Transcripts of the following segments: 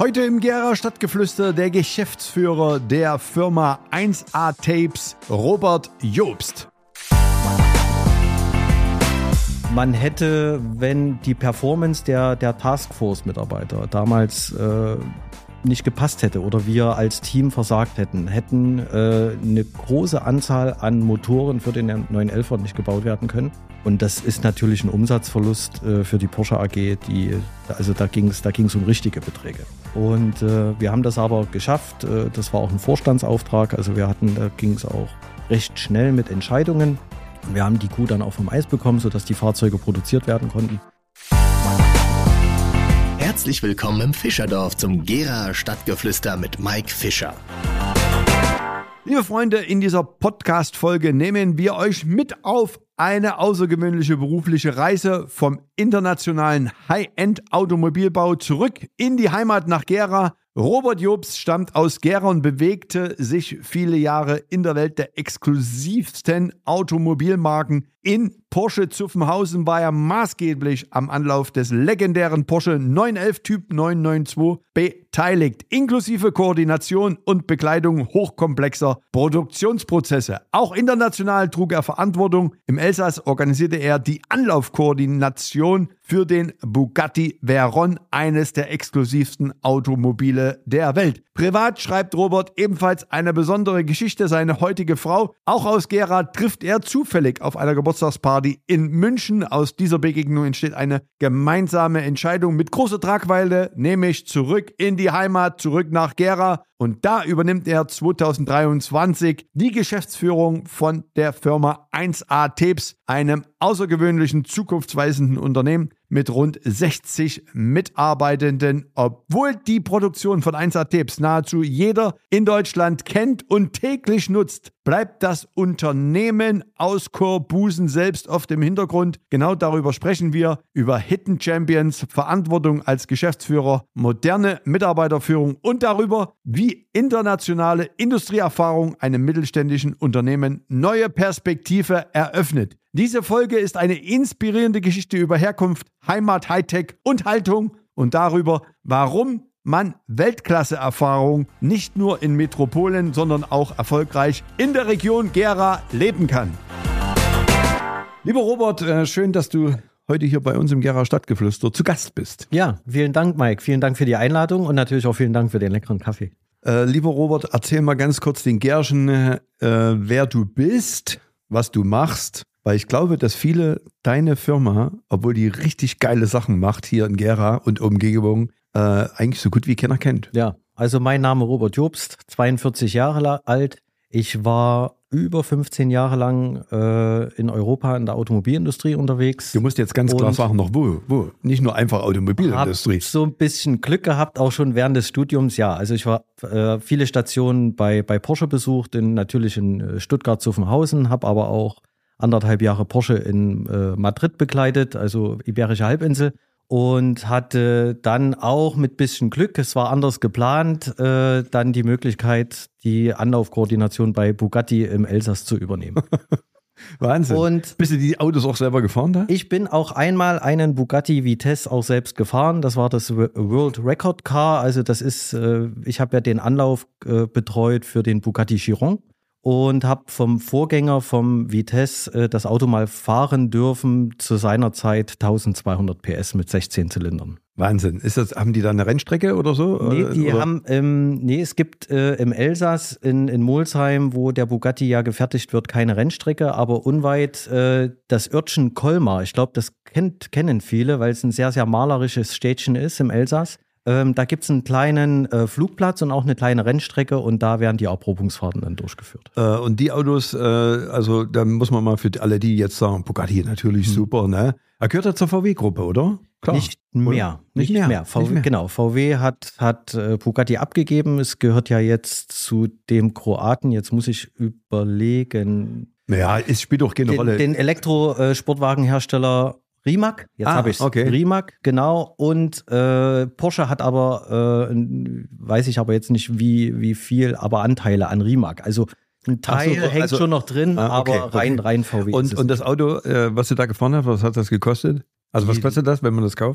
Heute im Gera Stadtgeflüster der Geschäftsführer der Firma 1A Tapes, Robert Jobst. Man hätte, wenn die Performance der Taskforce-Mitarbeiter damals nicht gepasst hätte oder wir als Team versagt hätten eine große Anzahl an Motoren für den 911er nicht gebaut werden können. Und das ist natürlich ein Umsatzverlust für die Porsche AG, da ging es um richtige Beträge. Und wir haben das aber geschafft. Das war auch ein Vorstandsauftrag. Also da ging es auch recht schnell mit Entscheidungen. Wir haben die Kuh dann auch vom Eis bekommen, sodass die Fahrzeuge produziert werden konnten. Herzlich willkommen im Fischerdorf zum Gera Stadtgeflüster mit Mike Fischer. Liebe Freunde, in dieser Podcast-Folge nehmen wir euch mit auf eine außergewöhnliche berufliche Reise vom internationalen High-End-Automobilbau zurück in die Heimat nach Gera. Robert Jobst stammt aus Gera und bewegte sich viele Jahre in der Welt der exklusivsten Automobilmarken. In Porsche Zuffenhausen war er maßgeblich am Anlauf des legendären Porsche 911 Typ 992 beteiligt, inklusive Koordination und Begleitung hochkomplexer Produktionsprozesse. Auch international trug er Verantwortung. Im Elsass organisierte er die Anlaufkoordination für den Bugatti Veyron, eines der exklusivsten Automobile der Welt. Privat schreibt Robert ebenfalls eine besondere Geschichte. Seine heutige Frau, auch aus Gera, trifft er zufällig auf einer Geburtstagsparty in München. Aus dieser Begegnung entsteht eine gemeinsame Entscheidung mit großer Tragweite, nämlich zurück in die Heimat, zurück nach Gera. Und da übernimmt er 2023 die Geschäftsführung von der Firma 1A Tapes, einem außergewöhnlichen, zukunftsweisenden Unternehmen mit rund 60 Mitarbeitenden. Obwohl die Produktion von 1A Tapes nahezu jeder in Deutschland kennt und täglich nutzt, bleibt das Unternehmen aus Korbusen selbst oft im Hintergrund. Genau darüber sprechen wir, über Hidden Champions, Verantwortung als Geschäftsführer, moderne Mitarbeiterführung und darüber, wie internationale Industrieerfahrung einem mittelständischen Unternehmen neue Perspektive eröffnet. Diese Folge ist eine inspirierende Geschichte über Herkunft, Heimat, Hightech und Haltung und darüber, warum man Weltklasse-Erfahrung nicht nur in Metropolen, sondern auch erfolgreich in der Region Gera leben kann. Lieber Robert, schön, dass du heute hier bei uns im Gera Stadtgeflüster zu Gast bist. Ja, vielen Dank, Mike. Vielen Dank für die Einladung und natürlich auch vielen Dank für den leckeren Kaffee. Lieber Robert, erzähl mal ganz kurz den Gerschen, wer du bist, was du machst. Weil ich glaube, dass viele deine Firma, obwohl die richtig geile Sachen macht hier in Gera und Umgebung, eigentlich so gut wie keiner kennt. Ja, also mein Name Robert Jobst, 42 Jahre alt. Ich war über 15 Jahre lang in Europa in der Automobilindustrie unterwegs. Du musst jetzt ganz klar sagen, noch wo? Nicht nur einfach Automobilindustrie. Ich habe so ein bisschen Glück gehabt, auch schon während des Studiums. Ja, also ich war viele Stationen bei Porsche besucht, natürlich in Stuttgart-Zuffenhausen, habe aber auch 1,5 Jahre Porsche in Madrid begleitet, also Iberische Halbinsel. Und hatte dann auch mit bisschen Glück, es war anders geplant, dann die Möglichkeit, die Anlaufkoordination bei Bugatti im Elsass zu übernehmen. Wahnsinn. Und bist du die Autos auch selber gefahren da? Ich bin auch einmal einen Bugatti Vitesse auch selbst gefahren. Das war das World Record Car. Also das ist, ich habe ja den Anlauf betreut für den Bugatti Chiron. Und habe vom Vorgänger vom Vitesse das Auto mal fahren dürfen, zu seiner Zeit 1200 PS mit 16 Zylindern. Wahnsinn. Haben die da eine Rennstrecke oder so? Nee, es gibt im Elsass in Molsheim, wo der Bugatti ja gefertigt wird, keine Rennstrecke, aber unweit das Örtchen Colmar. Ich glaube, das kennen viele, weil es ein sehr, sehr malerisches Städtchen ist im Elsass. Da gibt es einen kleinen Flugplatz und auch eine kleine Rennstrecke und da werden die Erprobungsfahrten dann durchgeführt. Und die Autos, also da muss man mal für alle, die jetzt sagen, Bugatti natürlich super, ne? Er gehört ja zur VW-Gruppe, oder? Klar. Nicht mehr. Genau, VW hat Bugatti abgegeben. Es gehört ja jetzt zu dem Kroaten. Jetzt muss ich überlegen. Naja, es spielt doch keine Rolle. Den Elektrosportwagenhersteller Rimac, jetzt habe ich es. Okay. Rimac, genau. Und Porsche hat aber, weiß ich aber jetzt nicht wie viel, aber Anteile an Rimac. Also ein Teil hängt schon noch drin, aber rein VW. Und das Auto, was du da gefahren hast, was hat das gekostet? Also was kostet das, wenn man das kauft?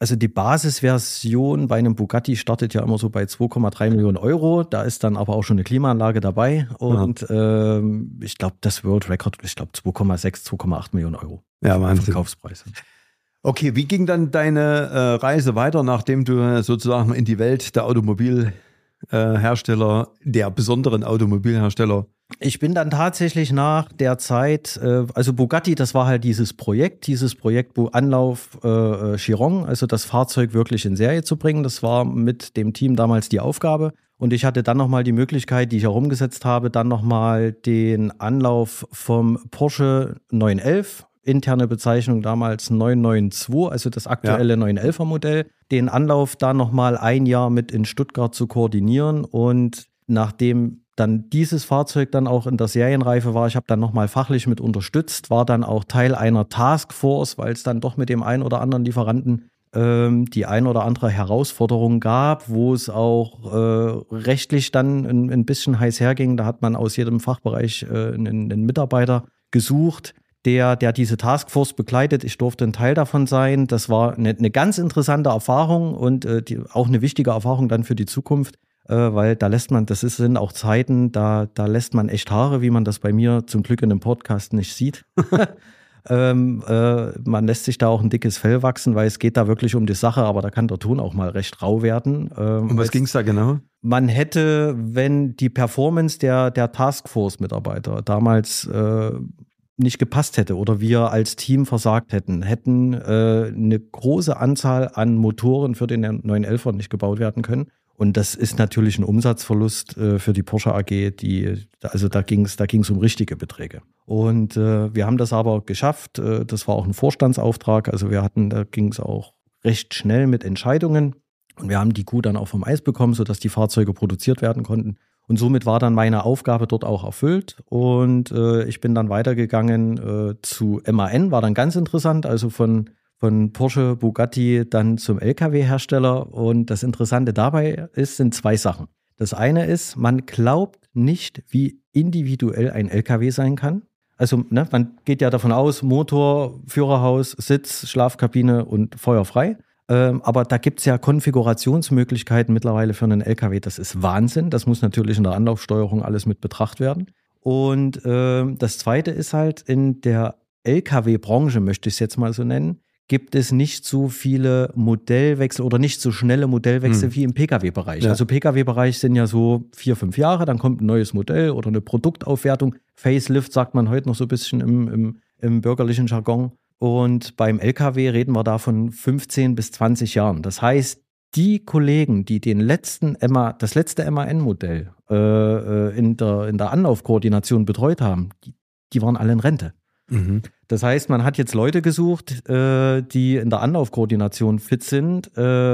Also die Basisversion bei einem Bugatti startet ja immer so bei 2,3 Millionen Euro. Da ist dann aber auch schon eine Klimaanlage dabei. Und ich glaube, das World Record, 2,6, 2,8 Millionen Euro. Ja, Wahnsinn. Verkaufspreis. Okay, wie ging dann deine Reise weiter, nachdem du sozusagen in die Welt der Automobilhersteller, der besonderen Automobilhersteller? Ich bin dann tatsächlich nach der Zeit, also Bugatti, das war halt dieses Projekt Anlauf Chiron, also das Fahrzeug wirklich in Serie zu bringen. Das war mit dem Team damals die Aufgabe. Und ich hatte dann nochmal die Möglichkeit, die ich herumgesetzt habe, dann nochmal den Anlauf vom Porsche 911, interne Bezeichnung damals 992, also das aktuelle 911er Modell, den Anlauf da nochmal ein Jahr mit in Stuttgart zu koordinieren. Und nachdem dann dieses Fahrzeug dann auch in der Serienreife war, ich habe dann nochmal fachlich mit unterstützt, war dann auch Teil einer Taskforce, weil es dann doch mit dem einen oder anderen Lieferanten die ein oder andere Herausforderung gab, wo es auch rechtlich dann ein bisschen heiß herging. Da hat man aus jedem Fachbereich einen Mitarbeiter gesucht, der diese Taskforce begleitet. Ich durfte ein Teil davon sein. Das war eine ganz interessante Erfahrung und auch eine wichtige Erfahrung dann für die Zukunft, weil da sind auch Zeiten, da lässt man echt Haare, wie man das bei mir zum Glück in einem Podcast nicht sieht. Man lässt sich da auch ein dickes Fell wachsen, weil es geht da wirklich um die Sache, aber da kann der Ton auch mal recht rau werden. Um was ging es da genau? Man hätte, wenn die Performance der Taskforce-Mitarbeiter damals nicht gepasst hätte oder wir als Team versagt hätten eine große Anzahl an Motoren für den 911er nicht gebaut werden können. Und das ist natürlich ein Umsatzverlust für die Porsche AG, da ging es um richtige Beträge. Und wir haben das aber geschafft. Das war auch ein Vorstandsauftrag. Also da ging es auch recht schnell mit Entscheidungen. Und wir haben die Kuh dann auch vom Eis bekommen, sodass die Fahrzeuge produziert werden konnten. Und somit war dann meine Aufgabe dort auch erfüllt. Und ich bin dann weitergegangen zu MAN, war dann ganz interessant, also von Porsche, Bugatti dann zum LKW-Hersteller. Und das Interessante dabei sind zwei Sachen. Das eine ist, man glaubt nicht, wie individuell ein LKW sein kann. Also man geht ja davon aus, Motor, Führerhaus, Sitz, Schlafkabine und feuerfrei. Aber da gibt es ja Konfigurationsmöglichkeiten mittlerweile für einen LKW. Das ist Wahnsinn. Das muss natürlich in der Anlaufsteuerung alles mit betrachtet werden. Und das Zweite ist halt, in der LKW-Branche, möchte ich es jetzt mal so nennen, gibt es nicht so viele Modellwechsel oder nicht so schnelle Modellwechsel wie im Pkw-Bereich. Ja. Also Pkw-Bereich sind ja so 4-5 Jahre, dann kommt ein neues Modell oder eine Produktaufwertung. Facelift sagt man heute noch so ein bisschen im bürgerlichen Jargon. Und beim LKW reden wir da von 15 bis 20 Jahren. Das heißt, die Kollegen, die das letzte MAN-Modell in der Anlaufkoordination betreut haben, die waren alle in Rente. Mhm. Das heißt, man hat jetzt Leute gesucht, die in der Anlaufkoordination fit sind,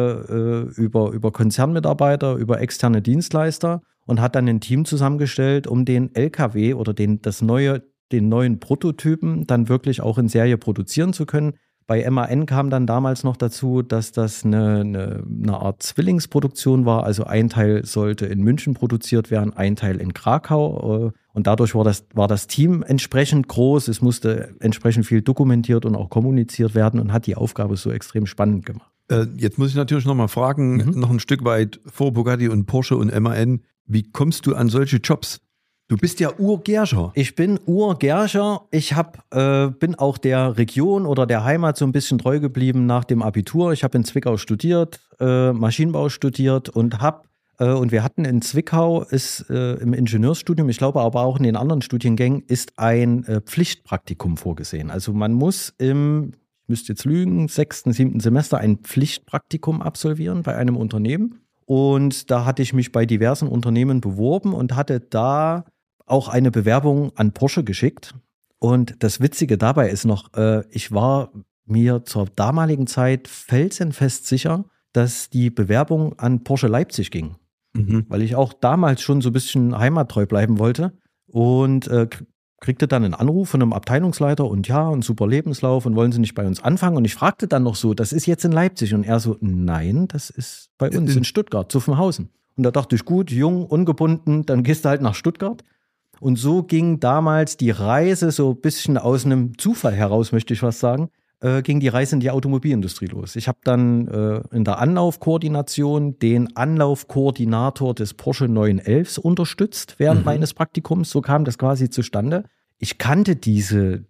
über Konzernmitarbeiter, über externe Dienstleister und hat dann ein Team zusammengestellt, um den LKW oder den neuen Prototypen dann wirklich auch in Serie produzieren zu können. Bei MAN kam dann damals noch dazu, dass das eine Art Zwillingsproduktion war. Also ein Teil sollte in München produziert werden, ein Teil in Krakau. Und dadurch war das Team entsprechend groß. Es musste entsprechend viel dokumentiert und auch kommuniziert werden und hat die Aufgabe so extrem spannend gemacht. Jetzt muss ich natürlich noch mal fragen, noch ein Stück weit vor Bugatti und Porsche und MAN. Wie kommst du an solche Jobs? Du bist ja Urgerscher. Ich bin Urgerscher. Ich bin auch der Region oder der Heimat so ein bisschen treu geblieben nach dem Abitur. Ich habe in Zwickau studiert, Maschinenbau studiert und wir hatten in Zwickau im Ingenieursstudium, ich glaube aber auch in den anderen Studiengängen, ist ein Pflichtpraktikum vorgesehen. Also man muss ich müsste jetzt lügen, 6., 7. Semester ein Pflichtpraktikum absolvieren bei einem Unternehmen. Und da hatte ich mich bei diversen Unternehmen beworben und hatte da auch eine Bewerbung an Porsche geschickt. Und das Witzige dabei ist noch, ich war mir zur damaligen Zeit felsenfest sicher, dass die Bewerbung an Porsche Leipzig ging. Weil ich auch damals schon so ein bisschen heimattreu bleiben wollte. Und kriegte dann einen Anruf von einem Abteilungsleiter und ja, ein super Lebenslauf und wollen Sie nicht bei uns anfangen? Und ich fragte dann noch so, das ist jetzt in Leipzig. Und er so, nein, das ist bei uns in Stuttgart, Zuffenhausen. Und da dachte ich, gut, jung, ungebunden, dann gehst du halt nach Stuttgart. Und so ging damals die Reise so ein bisschen aus einem Zufall heraus, möchte ich was sagen, ging die Reise in die Automobilindustrie los. Ich habe dann in der Anlaufkoordination den Anlaufkoordinator des Porsche 911 unterstützt während meines Praktikums. So kam das quasi zustande. Ich kannte diese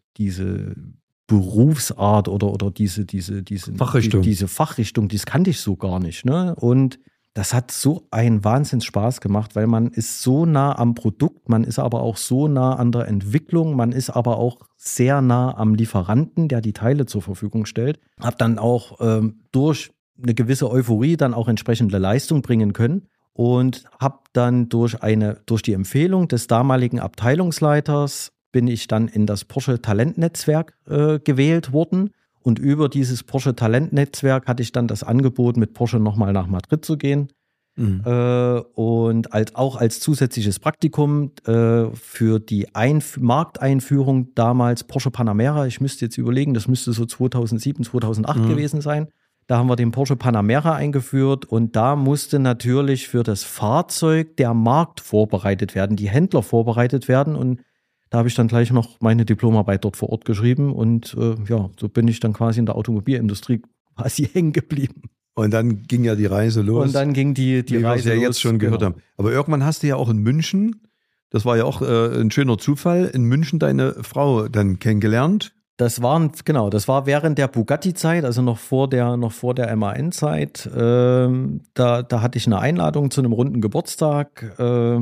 Berufsart oder diese Fachrichtung. Diese Fachrichtung, das kannte ich so gar nicht. Ne? Und das hat so einen Wahnsinns Spaß gemacht, weil man ist so nah am Produkt, man ist aber auch so nah an der Entwicklung, man ist aber auch sehr nah am Lieferanten, der die Teile zur Verfügung stellt. Habe dann auch durch eine gewisse Euphorie dann auch entsprechende Leistung bringen können und habe dann durch die Empfehlung des damaligen Abteilungsleiters bin ich dann in das Porsche Talentnetzwerk gewählt worden. Und über dieses Porsche Talentnetzwerk hatte ich dann das Angebot, mit Porsche nochmal nach Madrid zu gehen. Und auch als zusätzliches Praktikum für die Markteinführung damals Porsche Panamera. Ich müsste jetzt überlegen, das müsste so 2007, 2008 gewesen sein. Da haben wir den Porsche Panamera eingeführt und da musste natürlich für das Fahrzeug der Markt vorbereitet werden, die Händler vorbereitet werden und da habe ich dann gleich noch meine Diplomarbeit dort vor Ort geschrieben und so bin ich dann quasi in der Automobilindustrie quasi hängen geblieben. Und dann ging ja die Reise los. Und dann ging die wie Reise wir ja los. jetzt schon gehört haben. Aber irgendwann hast du ja auch in München, das war ja auch ein schöner Zufall, in München deine Frau dann kennengelernt. Das war während der Bugatti-Zeit, also noch vor der MAN-Zeit. Da hatte ich eine Einladung zu einem runden Geburtstag.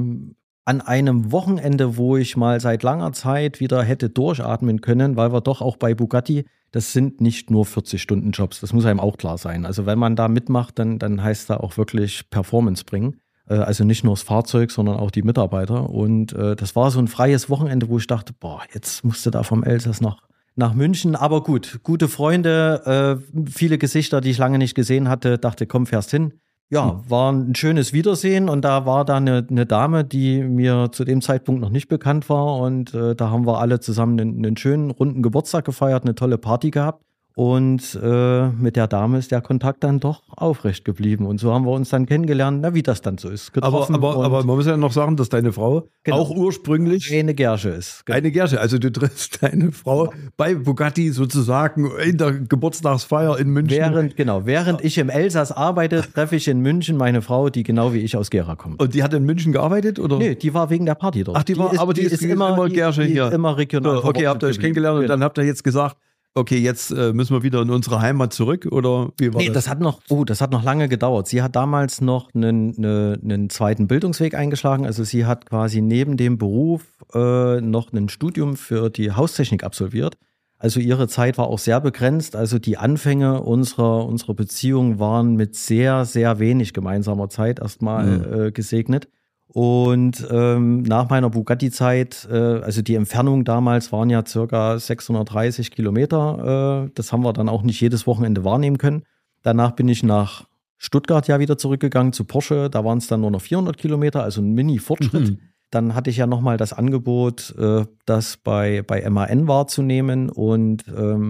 An einem Wochenende, wo ich mal seit langer Zeit wieder hätte durchatmen können, weil wir doch auch bei Bugatti, das sind nicht nur 40-Stunden-Jobs, das muss einem auch klar sein. Also wenn man da mitmacht, dann heißt da auch wirklich Performance bringen. Also nicht nur das Fahrzeug, sondern auch die Mitarbeiter. Und das war so ein freies Wochenende, wo ich dachte, jetzt musst du da vom Elsass nach München. Aber gut, gute Freunde, viele Gesichter, die ich lange nicht gesehen hatte, dachte, komm, fährst hin. Ja, war ein schönes Wiedersehen und da war da eine Dame, die mir zu dem Zeitpunkt noch nicht bekannt war und da haben wir alle zusammen einen schönen runden Geburtstag gefeiert, eine tolle Party gehabt und mit der Dame ist der Kontakt dann doch aufrecht geblieben und so haben wir uns dann kennengelernt, wie das dann so ist. Aber man muss ja noch sagen, dass deine Frau auch ursprünglich eine Gersche ist. Genau. Eine Gersche, also du triffst deine Frau bei Bugatti sozusagen in der Geburtstagsfeier in München. Während ich im Elsass arbeite, treffe ich in München meine Frau, die genau wie ich aus Gera kommt. Und die hat in München gearbeitet? Oder? Nee, die war wegen der Party dort. Ach, die ist immer Gersche hier. Immer regional. So, okay, habt ihr euch kennengelernt und dann habt ihr jetzt gesagt, okay, jetzt müssen wir wieder in unsere Heimat zurück oder wie war das? Das hat noch lange gedauert. Sie hat damals noch einen zweiten Bildungsweg eingeschlagen. Also sie hat quasi neben dem Beruf noch ein Studium für die Haustechnik absolviert. Also ihre Zeit war auch sehr begrenzt. Also die Anfänge unserer Beziehung waren mit sehr, sehr wenig gemeinsamer Zeit erstmal gesegnet. Und nach meiner Bugatti-Zeit, also die Entfernung damals waren ja circa 630 Kilometer. Das haben wir dann auch nicht jedes Wochenende wahrnehmen können. Danach bin ich nach Stuttgart ja wieder zurückgegangen zu Porsche. Da waren es dann nur noch 400 Kilometer, also ein Mini-Fortschritt. Dann hatte ich ja nochmal das Angebot, das bei MAN wahrzunehmen. Und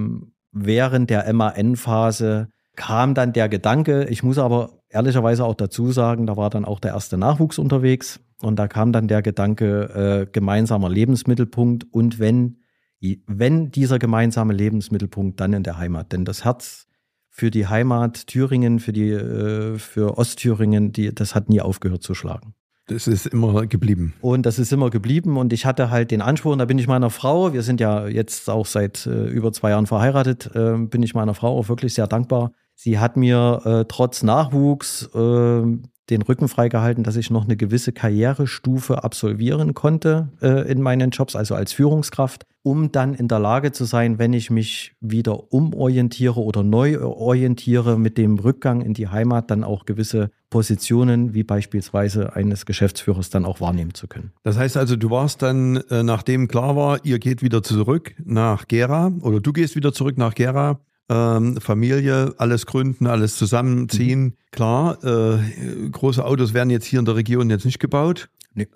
während der MAN-Phase kam dann der Gedanke, ich muss aber ehrlicherweise auch dazu sagen, da war dann auch der erste Nachwuchs unterwegs und da kam dann der Gedanke, gemeinsamer Lebensmittelpunkt und wenn dieser gemeinsame Lebensmittelpunkt, dann in der Heimat. Denn das Herz für die Heimat Thüringen, für Ostthüringen, das hat nie aufgehört zu schlagen. Das ist immer geblieben. Und das ist immer geblieben und ich hatte halt den Anspruch, und da bin ich meiner Frau, wir sind ja jetzt auch seit über 2 Jahren verheiratet, bin ich meiner Frau auch wirklich sehr dankbar. Sie hat mir trotz Nachwuchs den Rücken freigehalten, dass ich noch eine gewisse Karrierestufe absolvieren konnte in meinen Jobs, also als Führungskraft, um dann in der Lage zu sein, wenn ich mich wieder umorientiere oder neu orientiere mit dem Rückgang in die Heimat, dann auch gewisse Positionen wie beispielsweise eines Geschäftsführers dann auch wahrnehmen zu können. Das heißt also, du warst dann, nachdem klar war, ihr geht wieder zurück nach Gera oder du gehst wieder zurück nach Gera, Familie, alles gründen, alles zusammenziehen. Klar, große Autos werden jetzt hier in der Region jetzt nicht gebaut. Nee.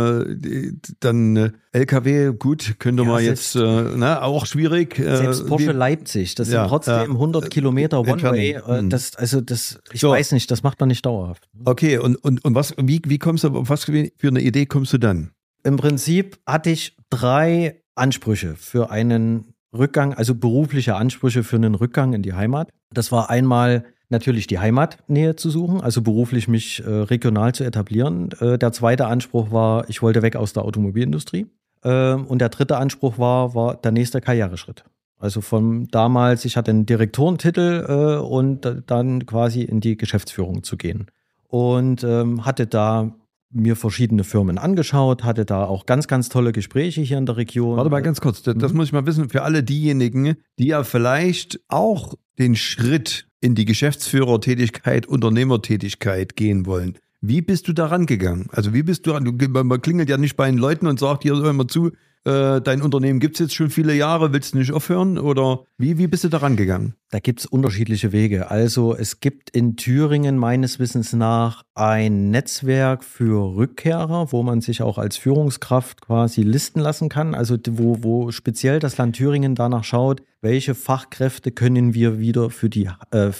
Dann LKW, gut, könnte man jetzt, auch schwierig. Selbst Porsche Leipzig, das sind trotzdem 100 Kilometer One-Way. Ich weiß nicht, das macht man nicht dauerhaft. Okay, und wie kommst du, was für eine Idee kommst du dann? Im Prinzip hatte ich 3 Ansprüche für einen Rückgang, also berufliche Ansprüche für einen Rückgang in die Heimat. Das war einmal natürlich die Heimatnähe zu suchen, also beruflich mich regional zu etablieren. Der zweite Anspruch war, ich wollte weg aus der Automobilindustrie. Und der dritte Anspruch war der nächste Karriereschritt. Also von damals, ich hatte einen Direktorentitel und dann quasi in die Geschäftsführung zu gehen. Und hatte da mir verschiedene Firmen angeschaut, hatte da auch ganz, ganz tolle Gespräche hier in der Region. Warte mal ganz kurz, das muss ich mal wissen, für alle diejenigen, die ja vielleicht auch den Schritt in die Geschäftsführertätigkeit, Unternehmertätigkeit gehen wollen. Wie bist du da rangegangen? Also wie bist du ran? Man klingelt ja nicht bei den Leuten und sagt, hier, hör mal zu, dein Unternehmen gibt es jetzt schon viele Jahre, willst du nicht aufhören? Oder wie bist du da rangegangen? Da gibt es unterschiedliche Wege. Also es gibt in Thüringen meines Wissens nach ein Netzwerk für Rückkehrer, wo man sich auch als Führungskraft quasi listen lassen kann. Also wo speziell das Land Thüringen danach schaut, welche Fachkräfte können wir wieder für die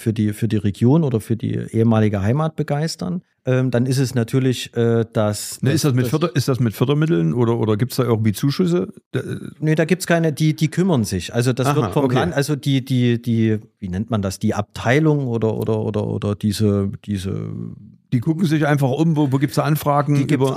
Region oder für die ehemalige Heimat begeistern. Dann ist es natürlich ist das mit Fördermitteln oder gibt es da irgendwie Zuschüsse? Nee, da gibt es keine, die kümmern sich. Also das wird vom Land, also die, wie nennt man das, die Abteilung oder diese. Die gucken sich einfach um, wo gibt es da Anfragen?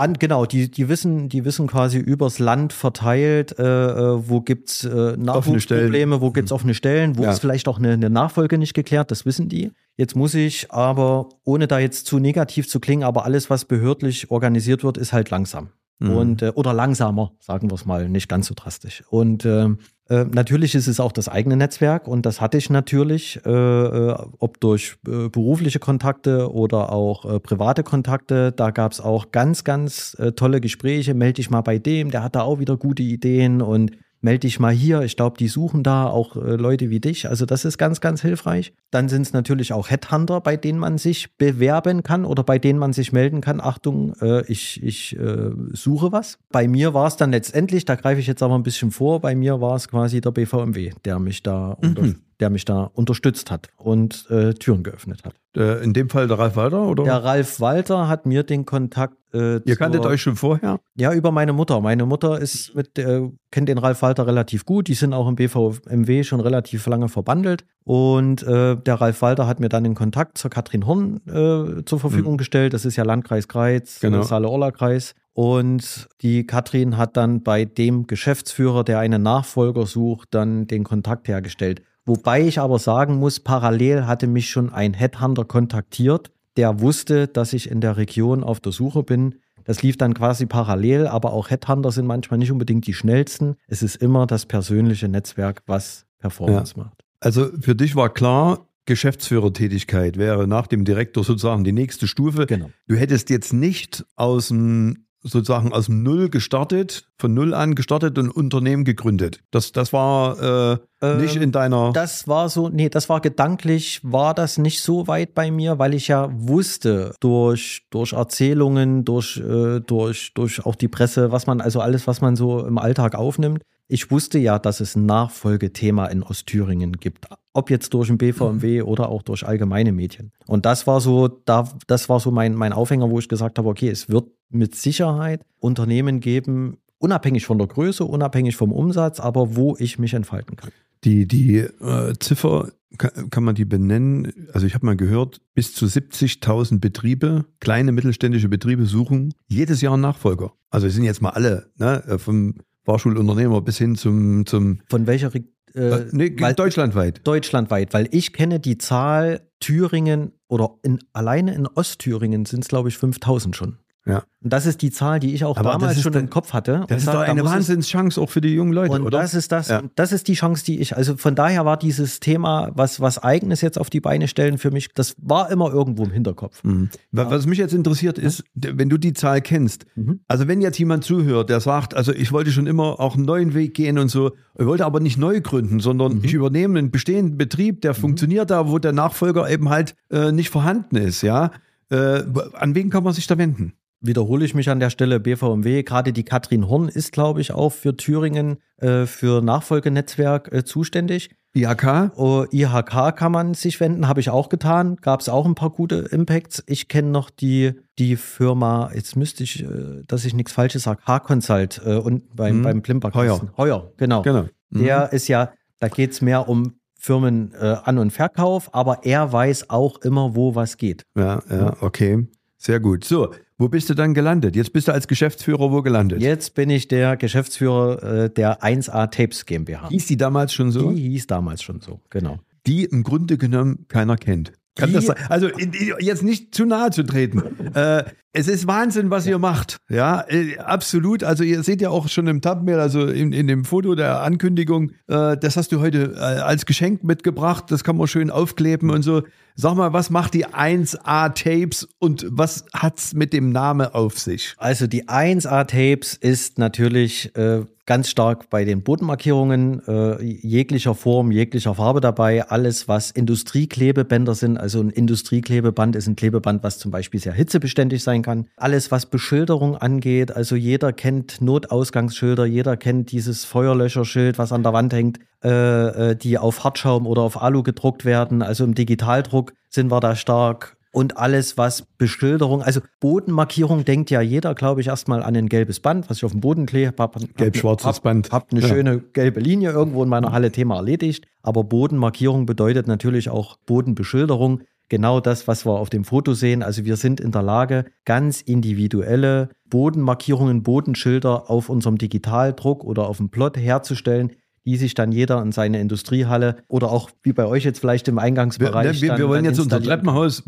Die wissen quasi übers Land verteilt, wo gibt es Nachwuchsprobleme, wo gibt es offene Stellen, wo ist vielleicht auch eine Nachfolge nicht geklärt, das wissen die. Jetzt muss ich aber, ohne da jetzt zu negativ zu klingen, aber alles, was behördlich organisiert wird, ist halt langsam. Oder langsamer, sagen wir es mal, nicht ganz so drastisch. Und natürlich ist es auch das eigene Netzwerk und das hatte ich natürlich, ob durch berufliche Kontakte oder auch private Kontakte. Da gab es auch ganz, ganz tolle Gespräche. Melde dich mal bei dem, der hat da auch wieder gute Ideen und melde dich mal hier. Ich glaube, die suchen da auch Leute wie dich. Also das ist ganz, ganz hilfreich. Dann sind es natürlich auch Headhunter, bei denen man sich bewerben kann oder bei denen man sich melden kann. Achtung, ich suche was. Bei mir war es dann letztendlich, da greife ich jetzt aber ein bisschen vor, bei mir war es quasi der BVMW, der mich da unterstützt hat und Türen geöffnet hat. In dem Fall der Ralf Walter, oder? Der Ralf Walter hat mir den Kontakt. Ihr kanntet euch schon vorher? Ja, über meine Mutter. Meine Mutter kennt den Ralf Walter relativ gut. Die sind auch im BVMW schon relativ lange verbandelt. Und der Ralf Walter hat mir dann den Kontakt zur Katrin Horn zur Verfügung gestellt. Das ist ja Landkreis Greiz, Saale-Orla-Kreis. Und die Katrin hat dann bei dem Geschäftsführer, der einen Nachfolger sucht, dann den Kontakt hergestellt. Wobei ich aber sagen muss, parallel hatte mich schon ein Headhunter kontaktiert, der wusste, dass ich in der Region auf der Suche bin. Das lief dann quasi parallel, aber auch Headhunter sind manchmal nicht unbedingt die schnellsten. Es ist immer das persönliche Netzwerk, was Performance macht. Also für dich war klar, Geschäftsführertätigkeit wäre nach dem Direktor sozusagen die nächste Stufe. Genau. Du hättest jetzt nicht aus dem Null gestartet, von Null an gestartet und ein Unternehmen gegründet. Das war nicht in deiner... Das war gedanklich, war das nicht so weit bei mir, weil ich ja wusste, durch Erzählungen, durch auch die Presse, alles, was man so im Alltag aufnimmt. Ich wusste ja, dass es ein Nachfolgethema in Ostthüringen gibt. Ob jetzt durch den BVMW oder auch durch allgemeine Medien. Und das war so mein Aufhänger, wo ich gesagt habe, okay, es wird mit Sicherheit Unternehmen geben, unabhängig von der Größe, unabhängig vom Umsatz, aber wo ich mich entfalten kann. Die Ziffer, kann man die benennen? Also ich habe mal gehört, bis zu 70.000 Betriebe, kleine mittelständische Betriebe suchen jedes Jahr einen Nachfolger. Also es sind jetzt mal alle, ne, vom Fahrschulunternehmer bis hin zum Von welcher deutschlandweit. Deutschlandweit, weil ich kenne die Zahl Thüringen oder alleine in Ostthüringen sind es, glaube ich, 5.000 schon. Ja. Und das ist die Zahl, die ich auch damals schon im Kopf hatte. Das ist doch eine Wahnsinnschance auch für die jungen Leute, und oder? Das ist die Chance, die ich, also von daher war dieses Thema, was Eigenes jetzt auf die Beine stellen für mich, das war immer irgendwo im Hinterkopf. Mhm. Was mich jetzt interessiert ist, wenn du die Zahl kennst, also wenn jetzt jemand zuhört, der sagt, also ich wollte schon immer auch einen neuen Weg gehen und so, ich wollte aber nicht neu gründen, sondern ich übernehme einen bestehenden Betrieb, der funktioniert da, wo der Nachfolger eben halt nicht vorhanden ist, ja. An wen kann man sich da wenden? Wiederhole ich mich an der Stelle, BVMW, gerade die Katrin Horn ist, glaube ich, auch für Thüringen für Nachfolgenetzwerk zuständig. IHK? IHK kann man sich wenden, habe ich auch getan, gab es auch ein paar gute Impacts. Ich kenne noch die Firma, jetzt müsste ich, dass ich nichts Falsches sage, H-Consult und beim Plimper. Heuer, genau. Der ist ja, Da geht es mehr um Firmen An- und Verkauf, aber er weiß auch immer, wo was geht. Ja, okay. Sehr gut. So, wo bist du dann gelandet? Jetzt bist du als Geschäftsführer wo gelandet? Jetzt bin ich der Geschäftsführer der 1A Tapes GmbH. Hieß die damals schon so? Die hieß damals schon so, genau. Die im Grunde genommen keiner kennt. Kann das sein? Also jetzt nicht zu nahe zu treten. Es ist Wahnsinn, was ihr macht. Ja, absolut. Also ihr seht ja auch schon im Thumbnail, also in dem Foto der Ankündigung, das hast du heute als Geschenk mitgebracht. Das kann man schön aufkleben und so. Sag mal, was macht die 1A Tapes und was hat's mit dem Namen auf sich? Also die 1A Tapes ist natürlich ganz stark bei den Bodenmarkierungen jeglicher Form, jeglicher Farbe dabei. Alles, was Industrieklebebänder sind, also ein Industrieklebeband ist ein Klebeband, was zum Beispiel sehr hitzebeständig sein kann. Alles, was Beschilderung angeht, also jeder kennt Notausgangsschilder, jeder kennt dieses Feuerlöscherschild, was an der Wand hängt, die auf Hartschaum oder auf Alu gedruckt werden. Also im Digitaldruck sind wir da stark. Und alles, was Beschilderung, also Bodenmarkierung, denkt ja jeder, glaube ich, erstmal an ein gelbes Band, was ich auf dem Boden klebe. Gelb-schwarzes Band. Habt eine schöne gelbe Linie irgendwo in meiner Halle, Thema erledigt. Aber Bodenmarkierung bedeutet natürlich auch Bodenbeschilderung. Genau das, was wir auf dem Foto sehen. Also wir sind in der Lage, ganz individuelle Bodenmarkierungen, Bodenschilder auf unserem Digitaldruck oder auf dem Plot herzustellen, die sich dann jeder in seine Industriehalle oder auch wie bei euch jetzt vielleicht im Eingangsbereich wir wollen jetzt unser Treppenhaus,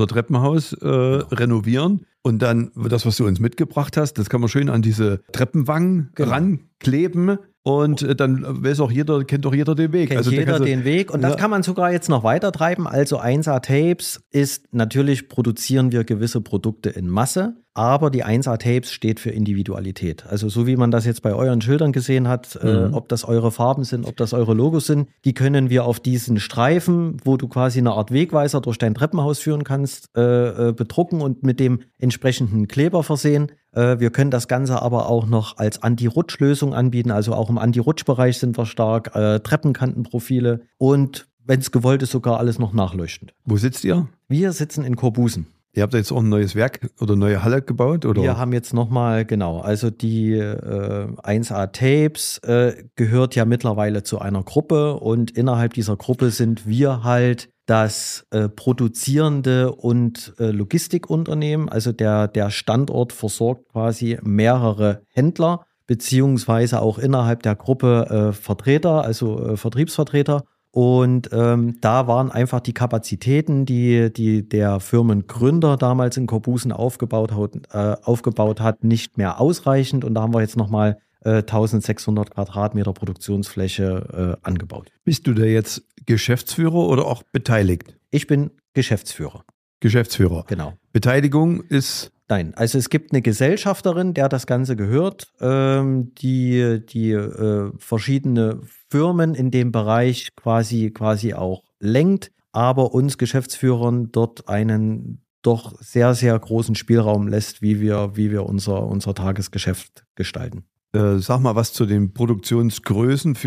renovieren und dann das, was du uns mitgebracht hast, das kann man schön an diese Treppenwangen rankleben. Und dann weiß auch jeder, kennt doch jeder den Weg. Kennt jeder den Weg. Und das kann man sogar jetzt noch weiter treiben. Also 1A Tapes ist, natürlich produzieren wir gewisse Produkte in Masse, aber die 1A Tapes steht für Individualität. Also so wie man das jetzt bei euren Schildern gesehen hat, ob das eure Farben sind, ob das eure Logos sind, die können wir auf diesen Streifen, wo du quasi eine Art Wegweiser durch dein Treppenhaus führen kannst, bedrucken und mit dem entsprechenden Kleber versehen. Wir können das Ganze aber auch noch als Anti-Rutsch-Lösung anbieten, also auch im Anti-Rutsch-Bereich sind wir stark, Treppenkantenprofile und wenn es gewollt ist, sogar alles noch nachleuchtend. Wo sitzt ihr? Wir sitzen in Korbusen. Ihr habt jetzt auch ein neues Werk oder neue Halle gebaut? Oder? Wir haben jetzt nochmal, genau, also die 1A Tapes gehört ja mittlerweile zu einer Gruppe und innerhalb dieser Gruppe sind wir halt das produzierende und Logistikunternehmen, also der Standort versorgt quasi mehrere Händler, beziehungsweise auch innerhalb der Gruppe Vertreter, also Vertriebsvertreter. Und da waren einfach die Kapazitäten, die der Firmengründer damals in Korbusen aufgebaut hat, nicht mehr ausreichend. Und da haben wir jetzt nochmal 1600 Quadratmeter Produktionsfläche angebaut. Bist du da jetzt Geschäftsführer oder auch beteiligt? Ich bin Geschäftsführer. Geschäftsführer. Genau. Beteiligung ist? Nein, also es gibt eine Gesellschafterin, der das Ganze gehört, die verschiedene Firmen in dem Bereich quasi auch lenkt, aber uns Geschäftsführern dort einen doch sehr, sehr großen Spielraum lässt, wie wir unser Tagesgeschäft gestalten. Sag mal was zu den Produktionsgrößen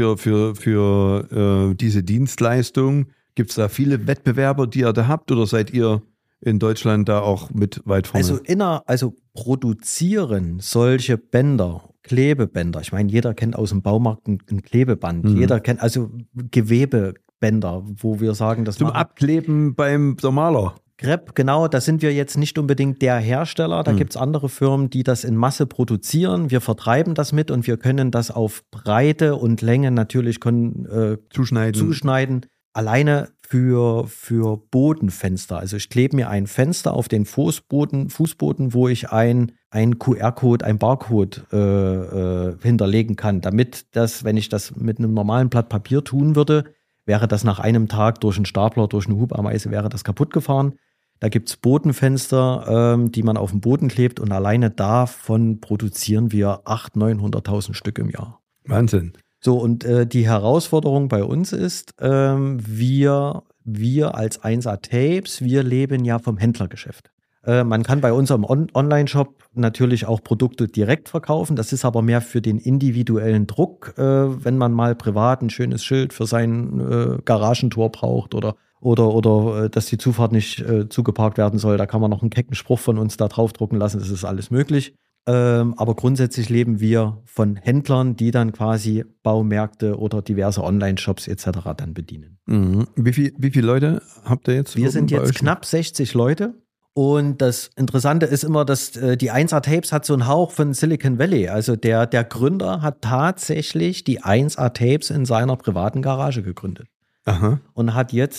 für diese Dienstleistung. Gibt es da viele Wettbewerber, die ihr da habt oder seid ihr in Deutschland da auch mit weit vorne? Also produzieren solche Bänder, Klebebänder. Ich meine, jeder kennt aus dem Baumarkt ein Klebeband. Jeder kennt also Gewebebänder, wo wir sagen, das zum Abkleben beim Maler. Crepe, genau, da sind wir jetzt nicht unbedingt der Hersteller. Da gibt es andere Firmen, die das in Masse produzieren. Wir vertreiben das mit und wir können das auf Breite und Länge natürlich zuschneiden. Alleine für Bodenfenster. Also ich klebe mir ein Fenster auf den Fußboden, wo ich ein QR-Code, ein Barcode hinterlegen kann, damit das, wenn ich das mit einem normalen Blatt Papier tun würde, wäre das nach einem Tag durch einen Stapler, durch eine Hubameise, wäre das kaputt gefahren. Da gibt es Bodenfenster, die man auf den Boden klebt und alleine davon produzieren wir 800.000, 900.000 Stück im Jahr. Wahnsinn. So, und die Herausforderung bei uns ist, wir als 1A Tapes, wir leben ja vom Händlergeschäft. Man kann bei unserem Online-Shop natürlich auch Produkte direkt verkaufen. Das ist aber mehr für den individuellen Druck, wenn man mal privat ein schönes Schild für sein Garagentor braucht oder dass die Zufahrt nicht zugeparkt werden soll. Da kann man noch einen kecken Spruch von uns da draufdrucken lassen. Das ist alles möglich. Aber grundsätzlich leben wir von Händlern, die dann quasi Baumärkte oder diverse Online-Shops etc. dann bedienen. Mhm. Wie viele Leute habt ihr jetzt? Wir sind jetzt knapp 60 Leute. Und das Interessante ist immer, dass die 1A Tapes hat so einen Hauch von Silicon Valley. Also der Gründer hat tatsächlich die 1A Tapes in seiner privaten Garage gegründet. Aha. Und hat die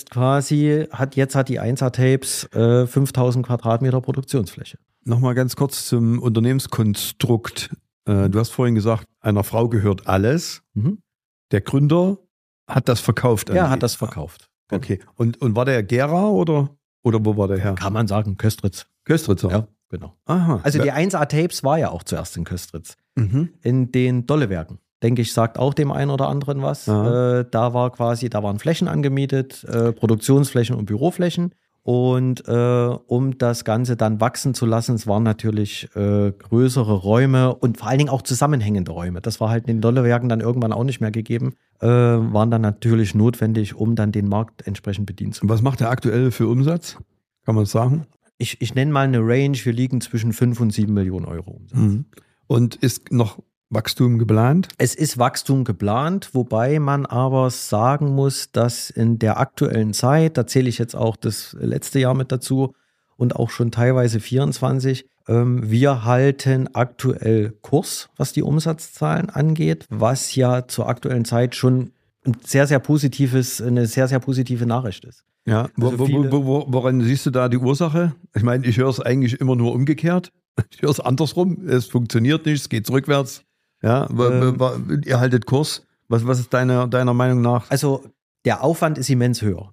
1A Tapes 5000 Quadratmeter Produktionsfläche. Nochmal ganz kurz zum Unternehmenskonstrukt. Du hast vorhin gesagt, einer Frau gehört alles. Mhm. Der Gründer hat das verkauft. Er hat das verkauft. Okay. Und war der Gera oder wo war der Herr? Kann man sagen, Köstritz. Köstritzer. Ja, genau. Aha. Also die 1A Tapes war ja auch zuerst in Köstritz. Mhm. In den Dollewerken. Denke ich, sagt auch dem einen oder anderen was. Ja. Da waren Flächen angemietet, Produktionsflächen und Büroflächen. Und um das Ganze dann wachsen zu lassen, es waren natürlich größere Räume und vor allen Dingen auch zusammenhängende Räume. Das war halt in den Dollewerken dann irgendwann auch nicht mehr gegeben. Waren dann natürlich notwendig, um dann den Markt entsprechend bedienen zu können. Was macht der aktuell für Umsatz? Kann man das sagen? Ich nenne mal eine Range, wir liegen zwischen 5 und 7 Millionen Euro Umsatz. Mhm. Und ist noch Wachstum geplant? Es ist Wachstum geplant, wobei man aber sagen muss, dass in der aktuellen Zeit, da zähle ich jetzt auch das letzte Jahr mit dazu und auch schon teilweise 24, wir halten aktuell Kurs, was die Umsatzzahlen angeht, was ja zur aktuellen Zeit schon eine sehr, sehr positive Nachricht ist. Ja, Also woran siehst du da die Ursache? Ich meine, ich höre es eigentlich immer nur umgekehrt. Ich höre es andersrum. Es funktioniert nicht, es geht rückwärts. Ja, ihr haltet Kurs. Was ist deiner Meinung nach? Also der Aufwand ist immens höher.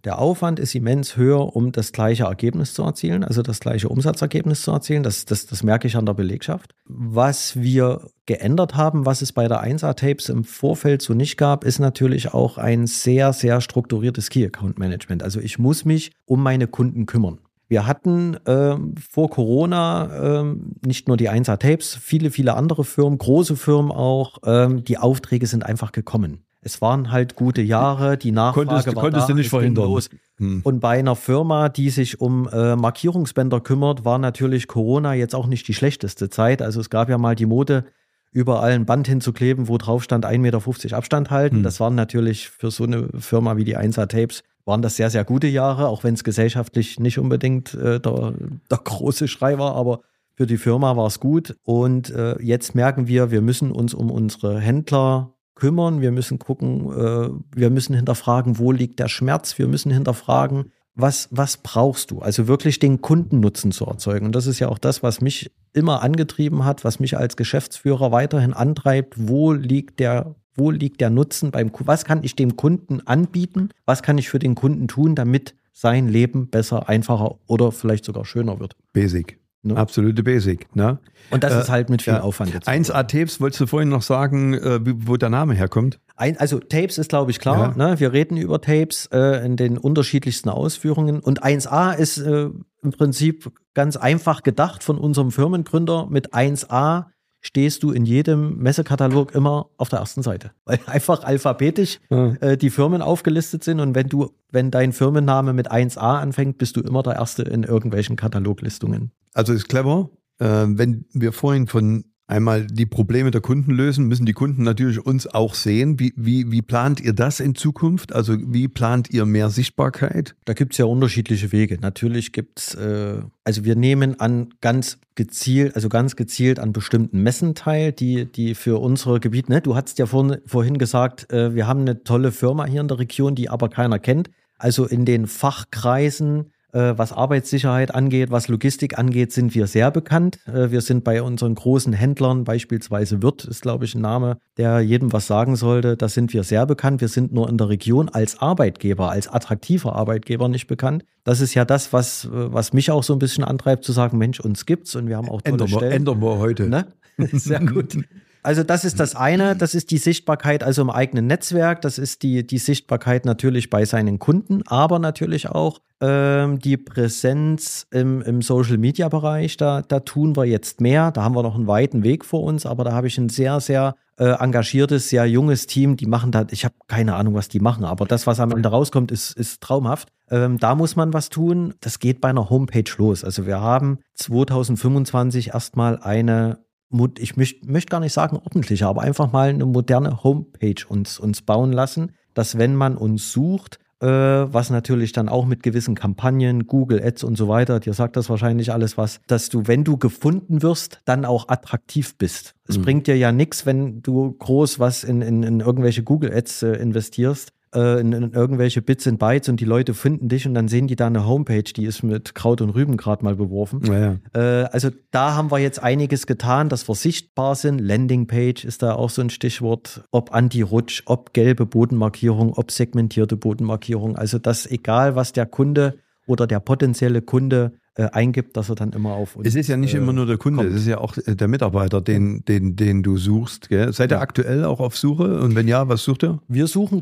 Um das gleiche Ergebnis zu erzielen, also das gleiche Umsatzergebnis zu erzielen. Das merke ich an der Belegschaft. Was wir geändert haben, was es bei der 1A Tapes im Vorfeld so nicht gab, ist natürlich auch ein sehr, sehr strukturiertes Key Account Management. Also ich muss mich um meine Kunden kümmern. Wir hatten vor Corona nicht nur die 1A Tapes, viele, viele andere Firmen, große Firmen auch. Die Aufträge sind einfach gekommen. Es waren halt gute Jahre, die Nachfrage war konntest da, du nicht verhindern. Und bei einer Firma, die sich um Markierungsbänder kümmert, war natürlich Corona jetzt auch nicht die schlechteste Zeit. Also es gab ja mal die Mode, überall ein Band hinzukleben, wo drauf stand 1,50 Meter Abstand halten. Das waren natürlich für so eine Firma wie die 1A Tapes, waren das sehr, sehr gute Jahre, auch wenn es gesellschaftlich nicht unbedingt der große Schrei war, aber für die Firma war es gut. Und jetzt merken wir müssen uns um unsere Händler kümmern, wir müssen gucken, wir müssen hinterfragen, wo liegt der Schmerz, wir müssen hinterfragen, was brauchst du? Also wirklich den Kundennutzen zu erzeugen. Und das ist ja auch das, was mich immer angetrieben hat, was mich als Geschäftsführer weiterhin antreibt. Wo liegt der Nutzen was kann ich dem Kunden anbieten? Was kann ich für den Kunden tun, damit sein Leben besser, einfacher oder vielleicht sogar schöner wird? Basic. Ne? Absolute Basic. Ne? Und das ist halt mit viel Aufwand jetzt. 1A Tapes, wolltest du vorhin noch sagen, wo der Name herkommt? Also Tapes ist, glaube ich, klar. Ja. Ne? Wir reden über Tapes in den unterschiedlichsten Ausführungen. Und 1A ist im Prinzip ganz einfach gedacht von unserem Firmengründer. Mit 1A stehst du in jedem Messekatalog immer auf der ersten Seite. Weil einfach alphabetisch die Firmen aufgelistet sind. Und wenn dein Firmenname mit 1A anfängt, bist du immer der Erste in irgendwelchen Kataloglistungen. Also ist clever. Wenn wir vorhin von einmal die Probleme der Kunden lösen, müssen die Kunden natürlich uns auch sehen. Wie plant ihr das in Zukunft? Also wie plant ihr mehr Sichtbarkeit? Da gibt es ja unterschiedliche Wege. Natürlich gibt es, also wir nehmen ganz gezielt an bestimmten Messen teil, die für unsere Gebiete, ne? Du hattest ja vorhin gesagt, wir haben eine tolle Firma hier in der Region, die aber keiner kennt. Also in den Fachkreisen, was Arbeitssicherheit angeht, was Logistik angeht, sind wir sehr bekannt. Wir sind bei unseren großen Händlern, beispielsweise Wirth ist, glaube ich, ein Name, der jedem was sagen sollte. Da sind wir sehr bekannt. Wir sind nur in der Region als Arbeitgeber, als attraktiver Arbeitgeber nicht bekannt. Das ist ja das, was mich auch so ein bisschen antreibt, zu sagen, Mensch, uns gibt's und wir haben auch tolle Stellen. Ändern wir heute. Ne? Sehr gut. Also das ist das eine, das ist die Sichtbarkeit also im eigenen Netzwerk, das ist die Sichtbarkeit natürlich bei seinen Kunden, aber natürlich auch die Präsenz im Social-Media-Bereich, da tun wir jetzt mehr, da haben wir noch einen weiten Weg vor uns, aber da habe ich ein sehr, sehr engagiertes, sehr junges Team, die machen da, ich habe keine Ahnung, was die machen, aber das, was am Ende rauskommt, ist traumhaft. Da muss man was tun, das geht bei einer Homepage los, also wir haben 2025 erstmal eine ich möchte gar nicht sagen ordentlicher, aber einfach mal eine moderne Homepage uns bauen lassen, dass wenn man uns sucht, was natürlich dann auch mit gewissen Kampagnen, Google Ads und so weiter, dir sagt das wahrscheinlich alles was, dass du, wenn du gefunden wirst, dann auch attraktiv bist. Es bringt dir ja nichts, wenn du groß was in irgendwelche Google Ads investierst, in irgendwelche Bits and Bytes und die Leute finden dich und dann sehen die da eine Homepage, die ist mit Kraut und Rüben gerade mal beworfen. Ja. Also da haben wir jetzt einiges getan, dass wir sichtbar sind. Landingpage ist da auch so ein Stichwort. Ob Anti-Rutsch, ob gelbe Bodenmarkierung, ob segmentierte Bodenmarkierung. Also das, egal was der Kunde oder der potenzielle Kunde eingibt, dass er dann immer auf uns Es ist ja nicht immer nur der Kunde, kommt. es ist ja auch der Mitarbeiter, den du suchst. Gell? Seid ihr aktuell auch auf Suche? Und wenn ja, was sucht ihr? Wir suchen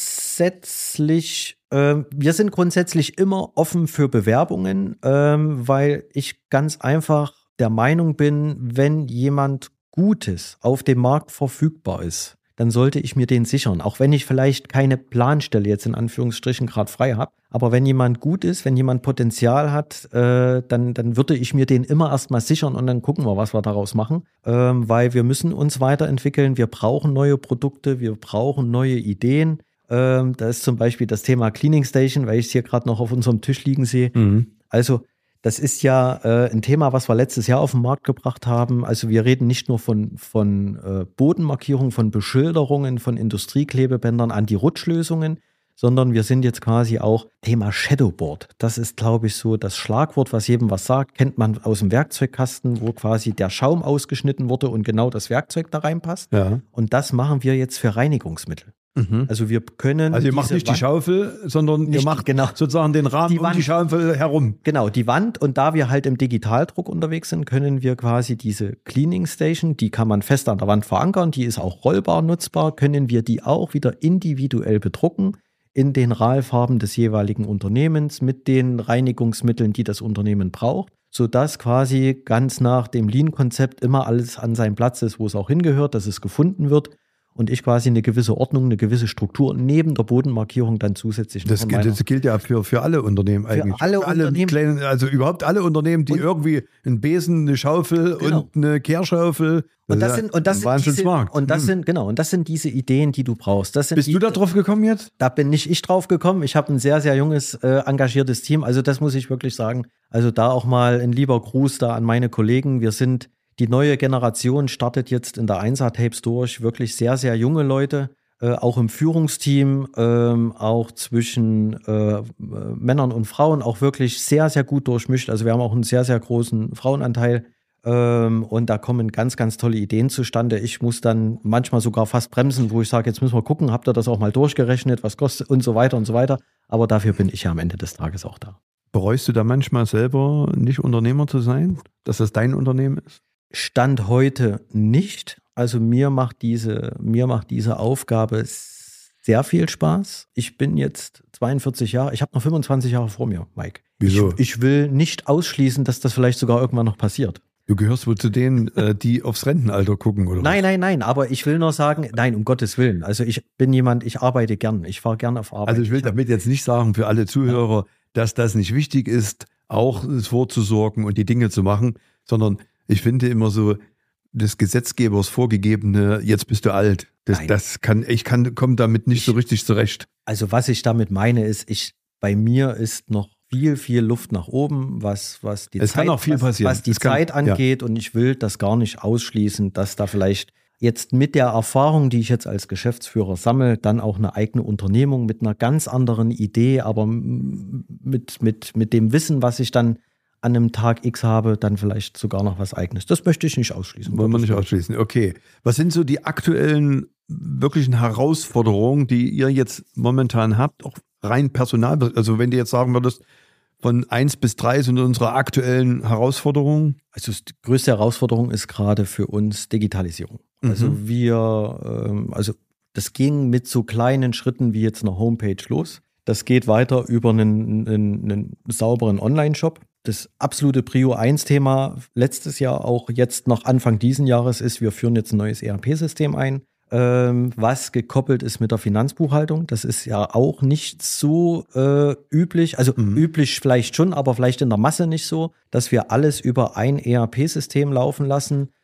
grundsätzlich, wir sind grundsätzlich immer offen für Bewerbungen, weil ich ganz einfach der Meinung bin, wenn jemand Gutes auf dem Markt verfügbar ist, dann sollte ich mir den sichern. Auch wenn ich vielleicht keine Planstelle jetzt in Anführungsstrichen gerade frei habe. Aber wenn jemand gut ist, wenn jemand Potenzial hat, dann würde ich mir den immer erstmal sichern und dann gucken wir, was wir daraus machen. Weil wir müssen uns weiterentwickeln. Wir brauchen neue Produkte, wir brauchen neue Ideen. Da ist zum Beispiel das Thema Cleaning Station, weil ich es hier gerade noch auf unserem Tisch liegen sehe. Also das ist ja ein Thema, was wir letztes Jahr auf den Markt gebracht haben. Also wir reden nicht nur von Bodenmarkierungen, von Beschilderungen, von Industrieklebebändern, Anti-Rutschlösungen, sondern wir sind jetzt quasi auch Thema Shadowboard. Das ist, glaube ich, so das Schlagwort, was jedem was sagt. Kennt man aus dem Werkzeugkasten, wo quasi der Schaum ausgeschnitten wurde und genau das Werkzeug da reinpasst. Ja. Und das machen wir jetzt für Reinigungsmittel. Also wir können. Also ihr macht nicht die Schaufel, sondern ihr macht sozusagen den Rahmen um die Schaufel herum. Genau, die Wand. Und da wir halt im Digitaldruck unterwegs sind, können wir quasi diese Cleaning Station, die kann man fest an der Wand verankern, die ist auch rollbar nutzbar, können wir die auch wieder individuell bedrucken in den RAL-Farben des jeweiligen Unternehmens mit den Reinigungsmitteln, die das Unternehmen braucht, sodass quasi ganz nach dem Lean-Konzept immer alles an seinem Platz ist, wo es auch hingehört, dass es gefunden wird. Und ich quasi eine gewisse Ordnung, eine gewisse Struktur neben der Bodenmarkierung dann zusätzlich. Das gilt ja für alle Unternehmen eigentlich. Für alle Unternehmen. Kleinen, also überhaupt alle Unternehmen, die irgendwie einen Besen, eine Schaufel und eine Kehrschaufel. Das sind diese Ideen, die du brauchst. Bist du da drauf gekommen jetzt? Da bin nicht ich drauf gekommen. Ich habe ein sehr, sehr junges, engagiertes Team. Also das muss ich wirklich sagen. Also da auch mal ein lieber Gruß da an meine Kollegen. Die neue Generation startet jetzt in der 1A-Tapes durch, wirklich sehr, sehr junge Leute, auch im Führungsteam, auch zwischen Männern und Frauen, auch wirklich sehr, sehr gut durchmischt. Also wir haben auch einen sehr, sehr großen Frauenanteil und da kommen ganz, ganz tolle Ideen zustande. Ich muss dann manchmal sogar fast bremsen, wo ich sage, jetzt müssen wir gucken, habt ihr das auch mal durchgerechnet, was kostet und so weiter und so weiter. Aber dafür bin ich ja am Ende des Tages auch da. Bereust du da manchmal selber nicht Unternehmer zu sein, dass das dein Unternehmen ist? Stand heute nicht. Also mir macht diese Aufgabe sehr viel Spaß. Ich bin jetzt 42 Jahre, ich habe noch 25 Jahre vor mir, Mike. Wieso? Ich will nicht ausschließen, dass das vielleicht sogar irgendwann noch passiert. Du gehörst wohl zu denen, die aufs Rentenalter gucken, oder? Nein, aber ich will nur sagen, nein, um Gottes Willen. Also ich bin jemand, ich arbeite gern, ich fahre gern auf Arbeit. Also ich will damit jetzt nicht sagen für alle Zuhörer, dass das nicht wichtig ist, auch vorzusorgen und die Dinge zu machen, sondern ich finde immer so, des Gesetzgebers vorgegebene, jetzt bist du alt. Ich komme damit nicht so richtig zurecht. Also was ich damit meine ist, bei mir ist noch viel, viel Luft nach oben, was die Zeit angeht. Und ich will das gar nicht ausschließen, dass da vielleicht jetzt mit der Erfahrung, die ich jetzt als Geschäftsführer sammle, dann auch eine eigene Unternehmung mit einer ganz anderen Idee, aber mit dem Wissen, was ich dann an einem Tag X habe, dann vielleicht sogar noch was Eigenes. Das möchte ich nicht ausschließen. Wollen wir nicht ausschließen, okay. Was sind so die aktuellen wirklichen Herausforderungen, die ihr jetzt momentan habt, auch rein Personal? Also wenn du jetzt sagen würdest, von 1 bis 3 sind unsere aktuellen Herausforderungen? Also die größte Herausforderung ist gerade für uns Digitalisierung. Also das ging mit so kleinen Schritten wie jetzt eine Homepage los. Das geht weiter über einen sauberen Online-Shop. Das absolute Prio-1-Thema letztes Jahr, auch jetzt noch Anfang diesen Jahres ist, wir führen jetzt ein neues ERP-System ein, was gekoppelt ist mit der Finanzbuchhaltung. Das ist ja auch nicht so üblich, also üblich vielleicht schon, aber vielleicht in der Masse nicht so, dass wir alles über ein ERP-System laufen lassen.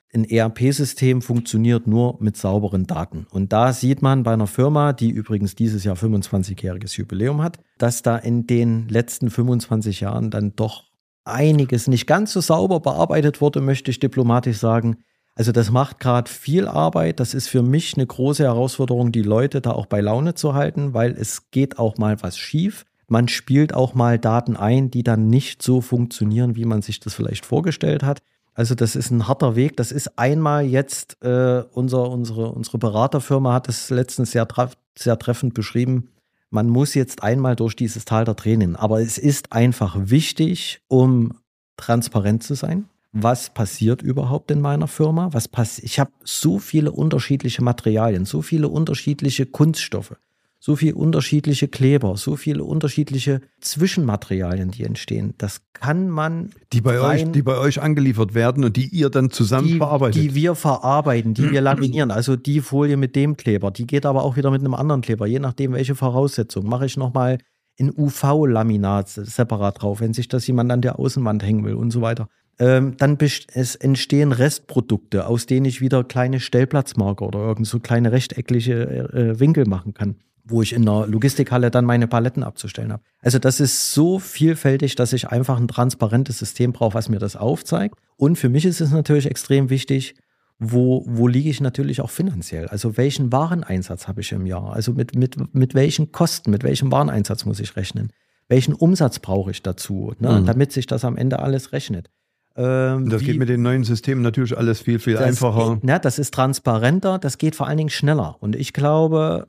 ein ERP-System funktioniert nur mit sauberen Daten. Und da sieht man bei einer Firma, die übrigens dieses Jahr 25-jähriges Jubiläum hat, dass da in den letzten 25 Jahren dann doch einiges nicht ganz so sauber bearbeitet wurde, möchte ich diplomatisch sagen. Also das macht gerade viel Arbeit. Das ist für mich eine große Herausforderung, die Leute da auch bei Laune zu halten, weil es geht auch mal was schief. Man spielt auch mal Daten ein, die dann nicht so funktionieren, wie man sich das vielleicht vorgestellt hat. Also das ist ein harter Weg. Das ist einmal jetzt, unsere Beraterfirma hat es letztens sehr treffend beschrieben, man muss jetzt einmal durch dieses Tal der Tränen. Aber es ist einfach wichtig, um transparent zu sein. Was passiert überhaupt in meiner Firma? Ich habe so viele unterschiedliche Materialien, so viele unterschiedliche Kunststoffe, so viele unterschiedliche Kleber, so viele unterschiedliche Zwischenmaterialien, die entstehen. Das kann man die bei euch angeliefert werden und die ihr dann zusammen verarbeitet. Die wir verarbeiten, die wir laminieren. Also die Folie mit dem Kleber, die geht aber auch wieder mit einem anderen Kleber, je nachdem welche Voraussetzungen. Mache ich nochmal ein UV-Laminat separat drauf, wenn sich das jemand an der Außenwand hängen will und so weiter. Es entstehen Restprodukte, aus denen ich wieder kleine Stellplatzmarker oder irgend so kleine rechteckliche Winkel machen kann, wo ich in der Logistikhalle dann meine Paletten abzustellen habe. Also das ist so vielfältig, dass ich einfach ein transparentes System brauche, was mir das aufzeigt. Und für mich ist es natürlich extrem wichtig, wo liege ich natürlich auch finanziell? Also welchen Wareneinsatz habe ich im Jahr? Also mit welchen Kosten, mit welchem Wareneinsatz muss ich rechnen? Welchen Umsatz brauche ich dazu, ne, damit sich das am Ende alles rechnet? Das geht mit den neuen Systemen natürlich alles viel, viel einfacher. Das ist transparenter, das geht vor allen Dingen schneller. Und ich glaube,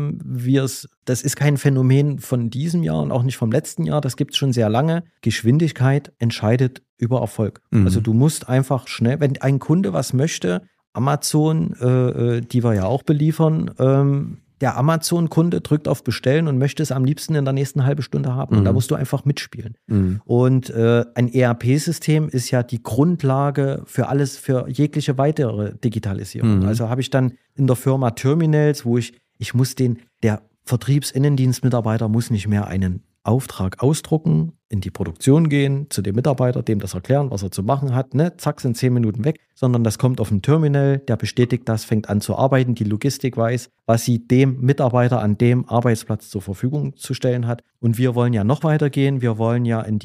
das ist kein Phänomen von diesem Jahr und auch nicht vom letzten Jahr, das gibt es schon sehr lange. Geschwindigkeit entscheidet über Erfolg. Also du musst einfach schnell, wenn ein Kunde was möchte, Amazon, die wir ja auch beliefern, der Amazon-Kunde drückt auf Bestellen und möchte es am liebsten in der nächsten halben Stunde haben. Und da musst du einfach mitspielen. Und ein ERP-System ist ja die Grundlage für alles, für jegliche weitere Digitalisierung. Also habe ich dann in der Firma Terminals, wo ich muss der Vertriebsinnendienstmitarbeiter muss nicht mehr einen Auftrag ausdrucken, in die Produktion gehen, zu dem Mitarbeiter, dem das erklären, was er zu machen hat, ne? Zack, sind 10 Minuten weg, sondern das kommt auf ein Terminal, der bestätigt das, fängt an zu arbeiten, die Logistik weiß, was sie dem Mitarbeiter an dem Arbeitsplatz zur Verfügung zu stellen hat. Und wir wollen ja noch weitergehen, wir wollen ja in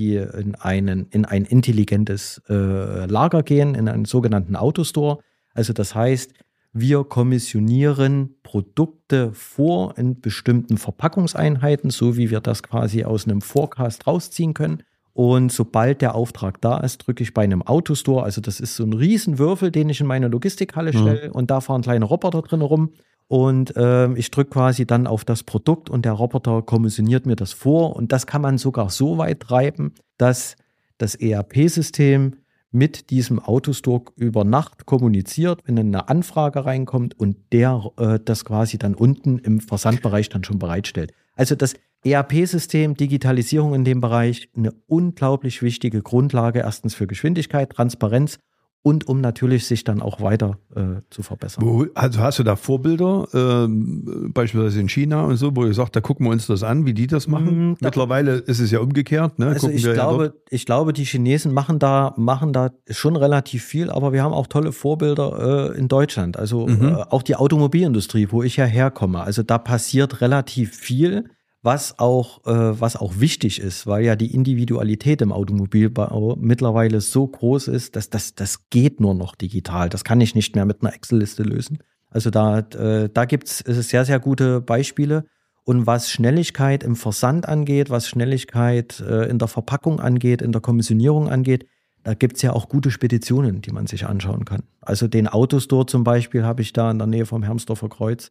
ein intelligentes Lager gehen, in einen sogenannten Autostore. Also das heißt, wir kommissionieren Produkte vor in bestimmten Verpackungseinheiten, so wie wir das quasi aus einem Forecast rausziehen können. Und sobald der Auftrag da ist, drücke ich bei einem Autostore, also das ist so ein Riesenwürfel, den ich in meine Logistikhalle stelle und da fahren kleine Roboter drin rum. Und ich drücke quasi dann auf das Produkt und der Roboter kommissioniert mir das vor. Und das kann man sogar so weit treiben, dass das ERP-System mit diesem Autostore über Nacht kommuniziert, wenn eine Anfrage reinkommt und der das quasi dann unten im Versandbereich dann schon bereitstellt. Also das ERP-System, Digitalisierung in dem Bereich, eine unglaublich wichtige Grundlage, erstens für Geschwindigkeit, Transparenz und um natürlich sich dann auch weiter zu verbessern. Also hast du da Vorbilder, beispielsweise in China und so, wo ihr sagt, da gucken wir uns das an, wie die das machen? Mittlerweile ist es ja umgekehrt. Ne? Also ich glaube, die Chinesen machen da schon relativ viel, aber wir haben auch tolle Vorbilder in Deutschland. Also auch die Automobilindustrie, wo ich ja herkomme. Also da passiert relativ viel. Was auch wichtig ist, weil ja die Individualität im Automobilbau mittlerweile so groß ist, dass das geht nur noch digital. Das kann ich nicht mehr mit einer Excel-Liste lösen. Also da gibt es sehr, sehr gute Beispiele. Und was Schnelligkeit im Versand angeht, was Schnelligkeit in der Verpackung angeht, in der Kommissionierung angeht, da gibt es ja auch gute Speditionen, die man sich anschauen kann. Also den Autostore zum Beispiel habe ich da in der Nähe vom Hermsdorfer Kreuz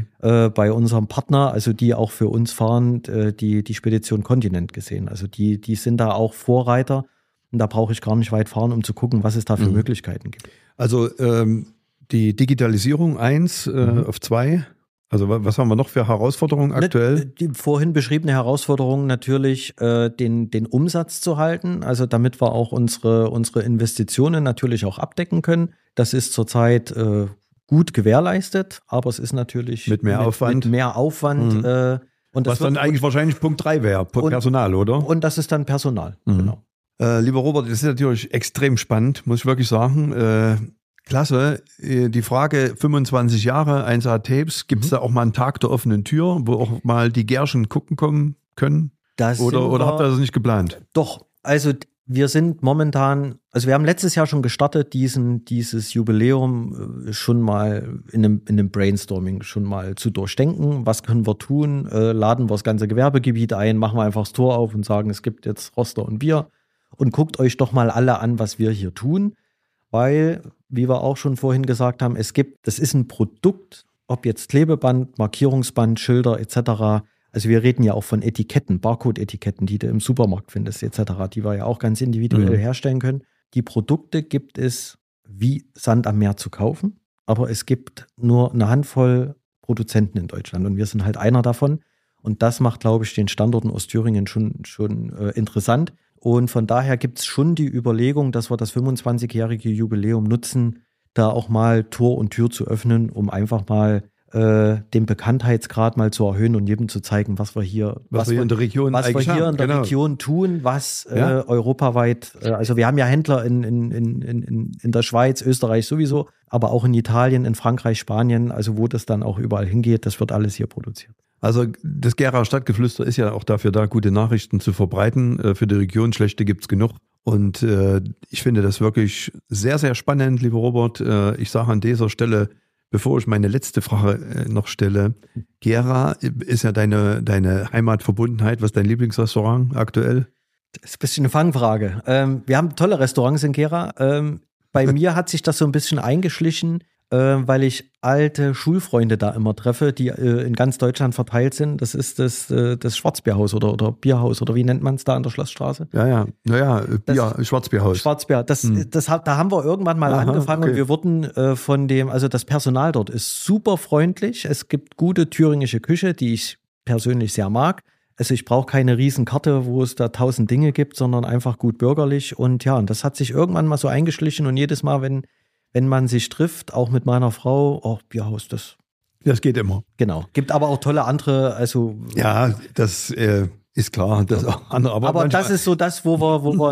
bei unserem Partner, also die auch für uns fahren, die Spedition Kontinent gesehen. Also die sind da auch Vorreiter und da brauche ich gar nicht weit fahren, um zu gucken, was es da für Möglichkeiten gibt. Also die Digitalisierung 1 auf 2. Also was haben wir noch für Herausforderungen aktuell? Die vorhin beschriebene Herausforderung natürlich, den Umsatz zu halten, also damit wir auch unsere Investitionen natürlich auch abdecken können. Das ist zurzeit gut gewährleistet, aber es ist natürlich mit mehr Aufwand. Und das was dann eigentlich wahrscheinlich Punkt 3 wäre, Personal, oder? Und das ist dann Personal, genau. Lieber Robert, das ist natürlich extrem spannend, muss ich wirklich sagen. Klasse. Die Frage, 25 Jahre, 1A Tapes, gibt es da auch mal einen Tag der offenen Tür, wo auch mal die Gärchen gucken kommen können? Oder habt ihr das nicht geplant? Doch, also wir sind momentan, also wir haben letztes Jahr schon gestartet, dieses Jubiläum schon mal in einem Brainstorming schon mal zu durchdenken. Was können wir tun? Laden wir das ganze Gewerbegebiet ein, machen wir einfach das Tor auf und sagen, es gibt jetzt Roster und Bier und guckt euch doch mal alle an, was wir hier tun. Weil, wie wir auch schon vorhin gesagt haben, das ist ein Produkt, ob jetzt Klebeband, Markierungsband, Schilder etc. Also wir reden ja auch von Etiketten, Barcode-Etiketten, die du im Supermarkt findest etc., die wir ja auch ganz individuell herstellen können. Die Produkte gibt es wie Sand am Meer zu kaufen, aber es gibt nur eine Handvoll Produzenten in Deutschland und wir sind halt einer davon. Und das macht, glaube ich, den Standort in Ostthüringen schon interessant. Und von daher gibt es schon die Überlegung, dass wir das 25-jährige Jubiläum nutzen, da auch mal Tor und Tür zu öffnen, um einfach mal den Bekanntheitsgrad mal zu erhöhen und jedem zu zeigen, was wir hier in der Region Region tun, was europaweit, also wir haben ja Händler in der Schweiz, Österreich sowieso, aber auch in Italien, in Frankreich, Spanien, also wo das dann auch überall hingeht, das wird alles hier produziert. Also das Gera Stadtgeflüster ist ja auch dafür da, gute Nachrichten zu verbreiten. Für die Region schlechte gibt's genug. Und ich finde das wirklich sehr, sehr spannend, lieber Robert. Ich sage an dieser Stelle, bevor ich meine letzte Frage noch stelle, Gera ist ja deine Heimatverbundenheit. Was ist dein Lieblingsrestaurant aktuell? Das ist ein bisschen eine Fangfrage. Wir haben tolle Restaurants in Gera. Bei mir hat sich das so ein bisschen eingeschlichen, weil ich alte Schulfreunde da immer treffe, die in ganz Deutschland verteilt sind. Das ist das Schwarzbierhaus oder Bierhaus oder wie nennt man es da an der Schlossstraße? Schwarzbierhaus. Schwarzbier. Da haben wir irgendwann mal angefangen und wir wurden also das Personal dort ist super freundlich. Es gibt gute thüringische Küche, die ich persönlich sehr mag. Also ich brauche keine Riesenkarte, wo es da 1000 Dinge gibt, sondern einfach gut bürgerlich. Und ja, und das hat sich irgendwann mal so eingeschlichen und jedes Mal, wenn man sich trifft, auch mit meiner Frau, Bierhaus, das geht immer. Genau. Gibt aber auch tolle andere, also. Ja, das ist klar, das auch andere. Aber das ist so das, wo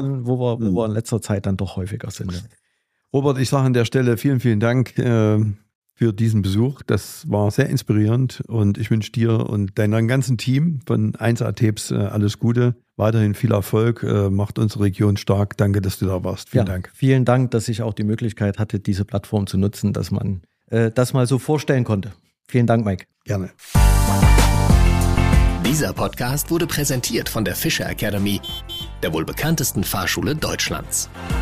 wir in letzter Zeit dann doch häufiger sind. Ja. Robert, ich sage an der Stelle vielen, vielen Dank für diesen Besuch. Das war sehr inspirierend und ich wünsche dir und deinem ganzen Team von 1A Tapes alles Gute. Weiterhin viel Erfolg, macht unsere Region stark. Danke, dass du da warst. Vielen Dank. Vielen Dank, dass ich auch die Möglichkeit hatte, diese Plattform zu nutzen, dass man das mal so vorstellen konnte. Vielen Dank, Mike. Gerne. Dieser Podcast wurde präsentiert von der Fischer Academy, der wohl bekanntesten Fahrschule Deutschlands.